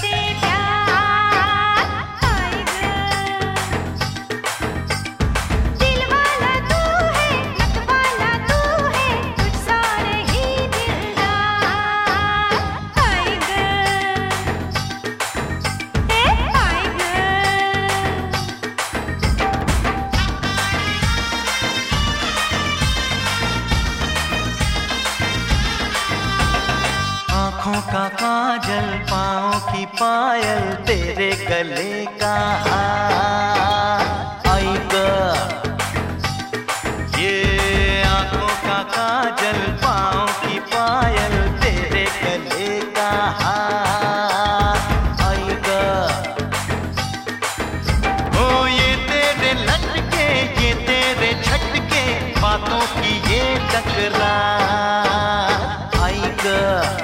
आँखों का काजल, पाँव की पायल, तेरे गले का हार। आई गर्ल, ये आँखों का काजल, पाँव की पायल, तेरे गले का हार। आई गर्ल, ओ ये तेरे लटके, ये तेरे झटके, बातों की ये टकरार। आई गर्ल,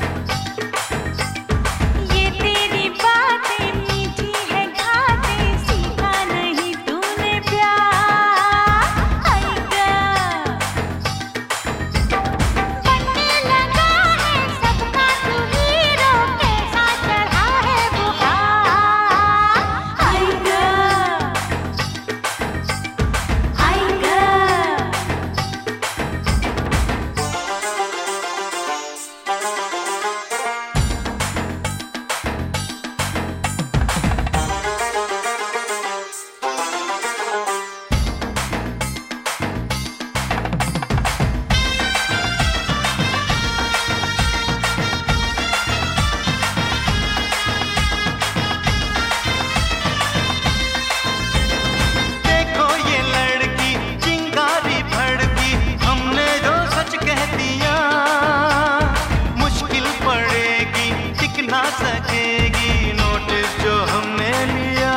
सकेगी नोटिस जो हमने लिया।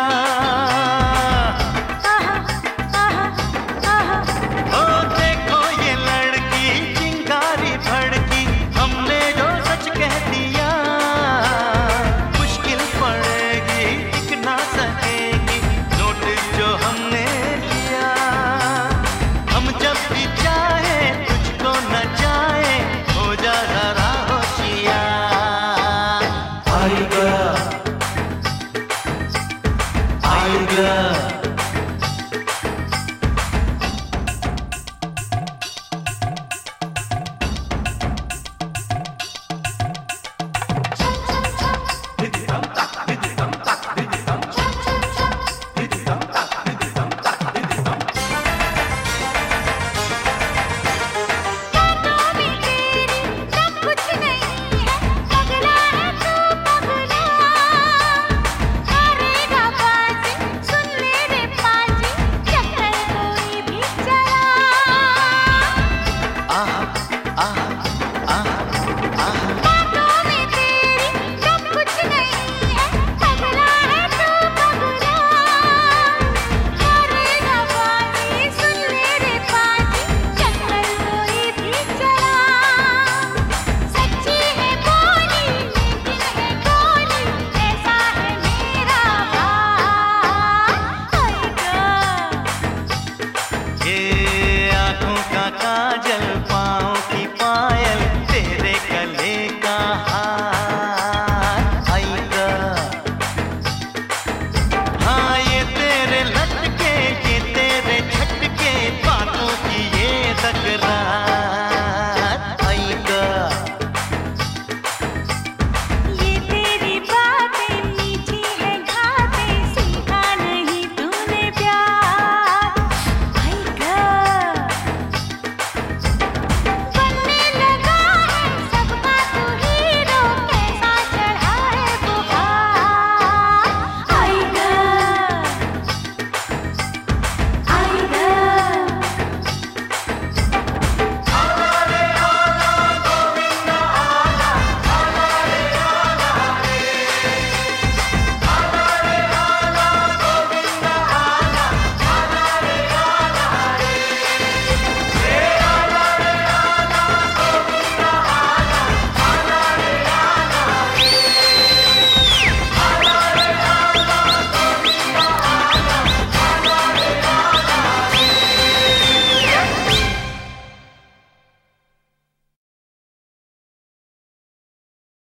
ओ देखो ये लड़की चिंगारी भड़की, हमने जो सच कह दिया। मुश्किल पड़ेगी, टिक ना सकेगी नोटिस जो हमने लिया। हम जब भी चाहे तुझको न चाहे, हो जा जरा होशियार। I girl, I girl.